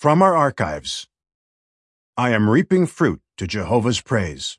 From our archives. I am reaping fruit to Jehovah's praise.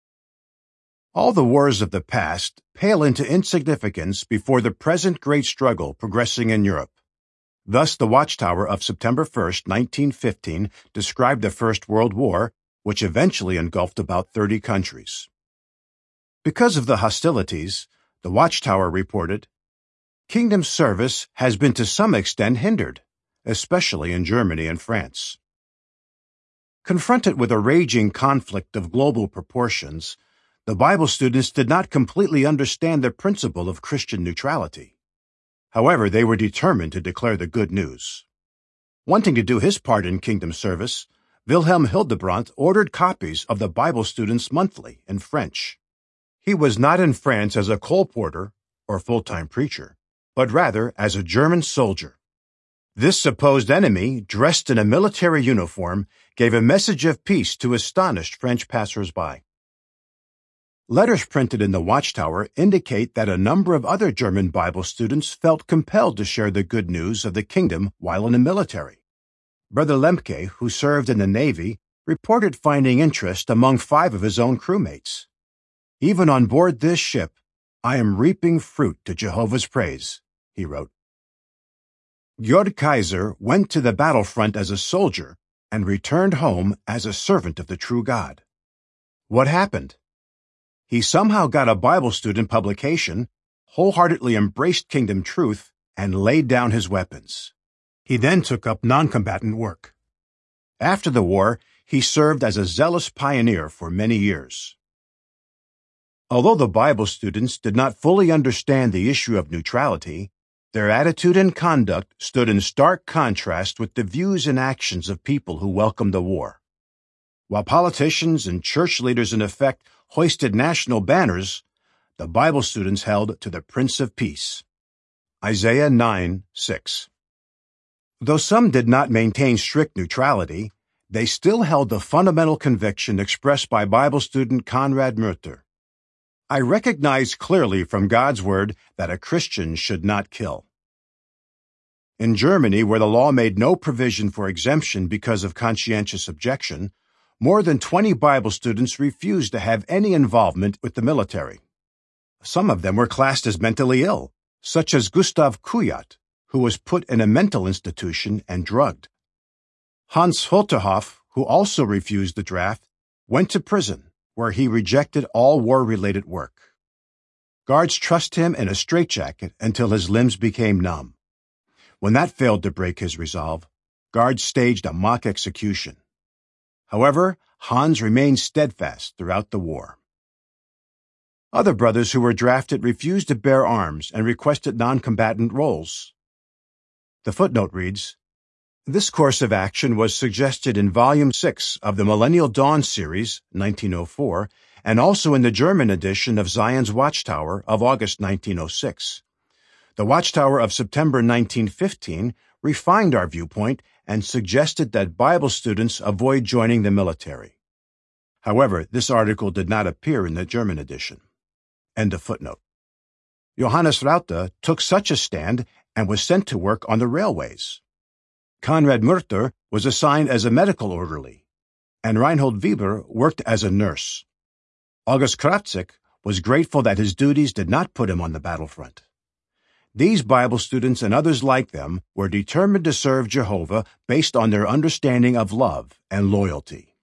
All the wars of the past pale into insignificance before the present great struggle progressing in Europe. Thus, the Watchtower of September 1st, 1915, described the First World War, which eventually engulfed about 30 countries. Because of the hostilities, the Watchtower reported, Kingdom service has been to some extent hindered, especially in Germany and France. Confronted with a raging conflict of global proportions, the Bible students did not completely understand the principle of Christian neutrality. However, they were determined to declare the good news. Wanting to do his part in kingdom service, Wilhelm Hildebrandt ordered copies of the Bible Students Monthly in French. He was not in France as a colporteur or full-time preacher, but rather as a German soldier. This supposed enemy, dressed in a military uniform, gave a message of peace to astonished French passers-by. Letters printed in the Watchtower indicate that a number of other German Bible students felt compelled to share the good news of the kingdom while in the military. Brother Lemke, who served in the Navy, reported finding interest among 5 of his own crewmates. Even on board this ship, I am reaping fruit to Jehovah's praise, he wrote. Georg Kaiser went to the battlefront as a soldier and returned home as a servant of the true God. What happened? He somehow got a Bible student publication, wholeheartedly embraced kingdom truth, and laid down his weapons. He then took up non-combatant work. After the war, he served as a zealous pioneer for many years. Although the Bible students did not fully understand the issue of neutrality, their attitude and conduct stood in stark contrast with the views and actions of people who welcomed the war. While politicians and church leaders in effect hoisted national banners, the Bible students held to the Prince of Peace. Isaiah 9:6. Though some did not maintain strict neutrality, they still held the fundamental conviction expressed by Bible student Konrad Murter. I recognize clearly from God's Word that a Christian should not kill. In Germany, where the law made no provision for exemption because of conscientious objection, more than 20 Bible students refused to have any involvement with the military. Some of them were classed as mentally ill, such as Gustav Kuyat, who was put in a mental institution and drugged. Hans Holterhoff, who also refused the draft, went to prison, where he rejected all war-related work. Guards trussed him in a straitjacket until his limbs became numb. When that failed to break his resolve, guards staged a mock execution. However, Hans remained steadfast throughout the war. Other brothers who were drafted refused to bear arms and requested non-combatant roles. The footnote reads, This course of action was suggested in Volume 6 of the Millennial Dawn series, 1904, and also in the German edition of Zion's Watchtower of August 1906. The Watchtower of September 1915 refined our viewpoint and suggested that Bible students avoid joining the military. However, this article did not appear in the German edition. End of footnote. Johannes Rauta took such a stand and was sent to work on the railways. Konrad Murter was assigned as a medical orderly, and Reinhold Weber worked as a nurse. August Kravtsik was grateful that his duties did not put him on the battlefront. These Bible students and others like them were determined to serve Jehovah based on their understanding of love and loyalty.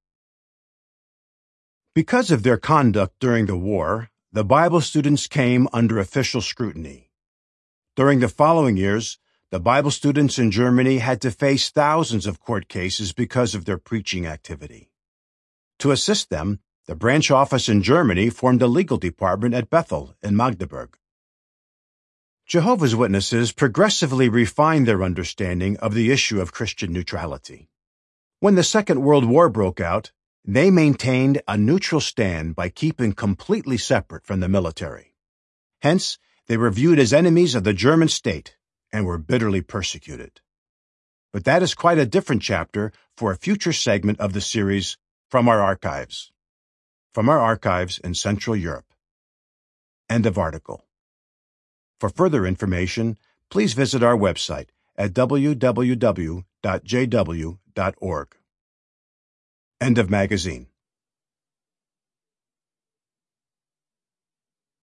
Because of their conduct during the war, the Bible students came under official scrutiny. During the following years, the Bible students in Germany had to face thousands of court cases because of their preaching activity. To assist them, the branch office in Germany formed a legal department at Bethel in Magdeburg. Jehovah's Witnesses progressively refined their understanding of the issue of Christian neutrality. When the Second World War broke out, they maintained a neutral stand by keeping completely separate from the military. Hence, they were viewed as enemies of the German state and were bitterly persecuted. But that is quite a different chapter for a future segment of the series From Our Archives. From Our Archives in Central Europe. End of article. For further information, please visit our website at www.jw.org. www.ccc.org. End of magazine.